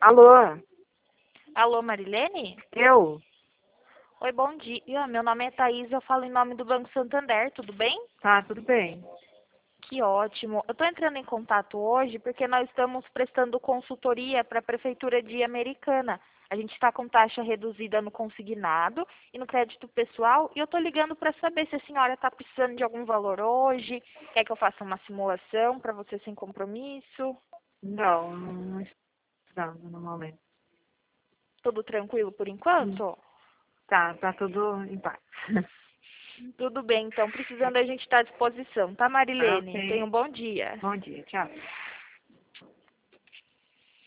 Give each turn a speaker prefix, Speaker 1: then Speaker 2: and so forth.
Speaker 1: Alô,
Speaker 2: Alô, Marilene?
Speaker 1: eu?
Speaker 2: Oi, bom dia. Meu nome é Thaís, eu falo em nome do Banco Santander, tudo bem?
Speaker 1: Tá, tudo bem.
Speaker 2: Que ótimo. Eu estou entrando em contato hoje porque nós estamos prestando consultoria para a Prefeitura de Americana. A gente está com taxa reduzida no consignado e no crédito pessoal e eu estou ligando para saber se a senhora está precisando de algum valor hoje, quer que eu faça uma simulação para você sem compromisso.
Speaker 1: Não estou precisando no momento.
Speaker 2: Tudo tranquilo por
Speaker 1: Hum.
Speaker 2: enquanto?
Speaker 1: Tá tudo em paz.
Speaker 2: Tudo bem, então, precisando a gente está à disposição, tá,
Speaker 1: Tá,
Speaker 2: Marilene? Tenha um
Speaker 1: ok.
Speaker 2: bom dia.
Speaker 1: Bom dia, tchau.